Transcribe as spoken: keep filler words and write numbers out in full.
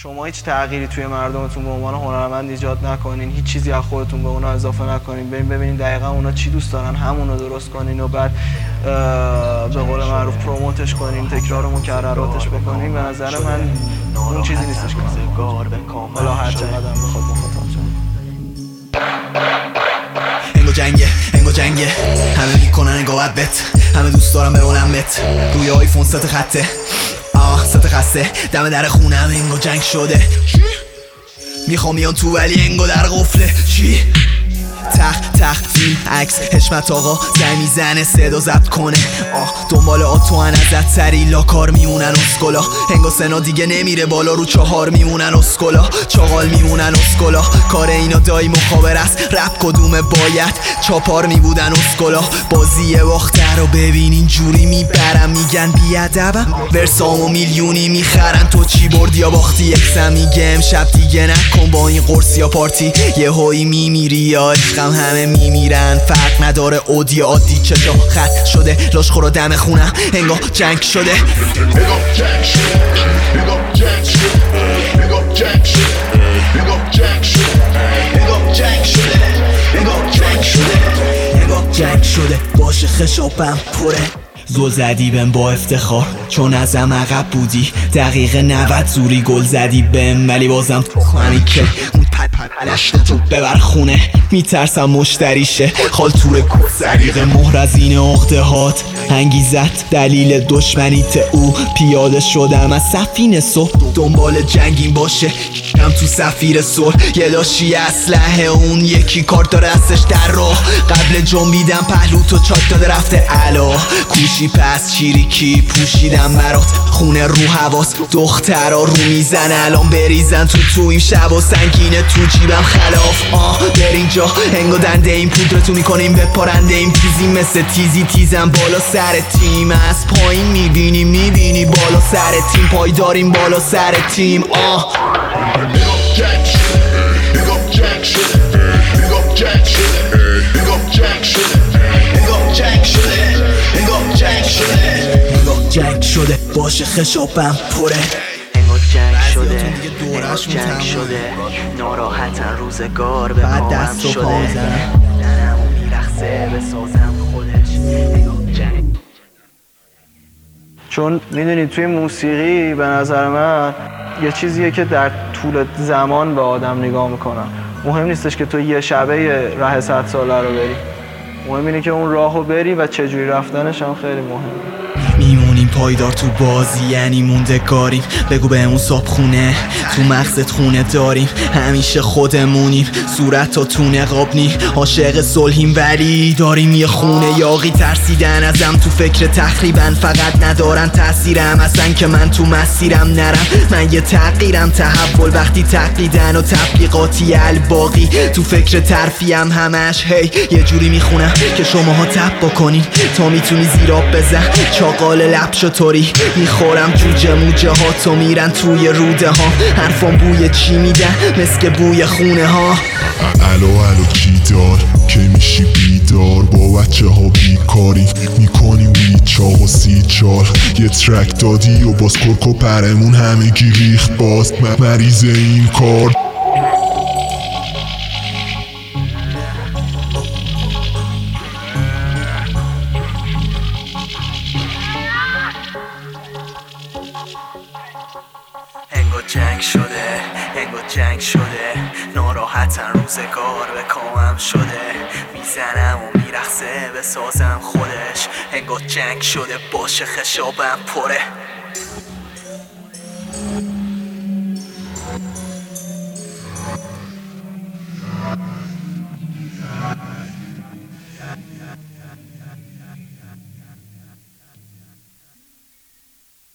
شما هیچ تغییری توی مردمتون به عنوان هنرمند ایجاد نکنین، هیچ چیزی از خودتون به اونا اضافه نکنین، برین ببینین دقیقا اونا چی دوست دارن، همونو درست کنین و بعد به قول معروف پروموتش کنین، تکرار و مکرراتش بکنین. به نظر من اون چیزی نیستش که حالا هر چقدر بخواد مخاطب شه. انگو جنگه انگو جنگه همه میکنن انگو بدبت، همه دوست دارم بمونم بت، روی آیفون ست خطه آه ست خسته دم در خونم انگو جنگ شده، میخوام بیان تو ولی انگو در قفله چی؟ تخ تخ فیلم عکس حشمت آقا زنگ میزنه صدا ضبط کنه آه دنبال آتوان ازت سری لا کار میمونن اسکلا، انگا سنا دیگه نمیره بالا رو چهار میمونن اسکلا، چاقال میمونن اسکلا، کار اینا دایی مخابر است رپ کدومه باید چاپار میبودن اسکلا، بازی باخته رو ببین اینجوری میبرم میگن بیادبم ورسامو میلیونی میخرن، تو چی بردی یا باختی یکسم میگه امشب دیگه نکن با این قرص یا پارتی یه هایی میمیری یا عشقم همه میمیرن فرق نداره اودی عادی چشا خط شده لاشخورا دم خونم انگار جنگ شده انگار جنگ شده انگار جنگ شده انگار جنگ شده انگار جنگ شده انگار جنگ شده انگار جنگ شده انگار جنگ شده باشه خشابم پره زل زدی بهم با افتخار چون ازم عقب بودی دقیقه نود زوری گل زدی بهم ولی بازم تو خانی که اون پل پل پلشتتو ببر خونه میترسم مشتریشه خالتور کسریق مهر از این عقده هات انگیزت دلیل دشمنیت او پیاده شدم از سفینه صبح دنبال جنگین باشه هم تو سفیر صلح یه لاشی اسلحه اون یکی کارت داره دستش در راه قبل جنبیدم پهلو تو چاک داده رفته علا کوشی پس چیریکی پوشیدم برات خونه رو حواس دخترا رو میزن الان بریزن تو تو این شب و سنگینه تو جیبم خلاف آه بر اینجا انگا دنده این پودرتو میکنیم به پارنده این تیزی مثل تیزی تیزم بالا سر تیم از پایین میبینی میبینی بالا سر تیم پای داریم بالا سر تیم آه انگار جنگ شده انگار جنگ شده انگار جنگ شده انگار جنگ شده انگار جنگ شده انگار جنگ شده انگار جنگ شده باشه خشابم پره انگار جنگ شده انگار جنگ شده ناراحتن روزگار به پاهم شده دلمو میرخصه بسازم خودش انگار جنگ. چون میدونید توی موسیقی به نظر من یه چیزیه که در طول زمان به آدم نگاه میکنن. مهم نیستش که تو یه شبه راه صد ساله رو بری، مهم اینه که اون راهو بری و چجوری رفتنش هم خیلی مهمه. میمونیم پایدار تو بازی یعنی موندگاریم بگو بهمون صاحب خونه تو مغزت خونه داریم همیشه خودمونیم صورت تا تو نقاب نی عاشق صلحیم ولی داریم یه خونه یاقی ترسیدن ازم تو فکر تخریبن فقط ندارن تاثیرم اصلا که من تو مسیرم نرم من یه تغییرم تحول وقتی تقلیدن و تبلیغاتی الباقی تو فکر ترفیم همش هی یه جوری میخونم که شماها تب بکنین تا میتونی زیراب بزن چاقال لب شطوری میخورم جوجه موجه ها تو میرن توی روده ها حرفان بوی چی میدن مسک بوی خونه ها الو الو کی دار که میشی بیدار با بچه ها بیکاری میکنیم بیچاق و سی چار یه ترک دادی و باز کرک و پرمون همگی ریخت باز مریض این کار انگار جنگ شده انگار جنگ شده ناراحتن روزگار به کامم شده میزنم و میرخصه بسازم خودش انگار جنگ شده باشه خشابم پره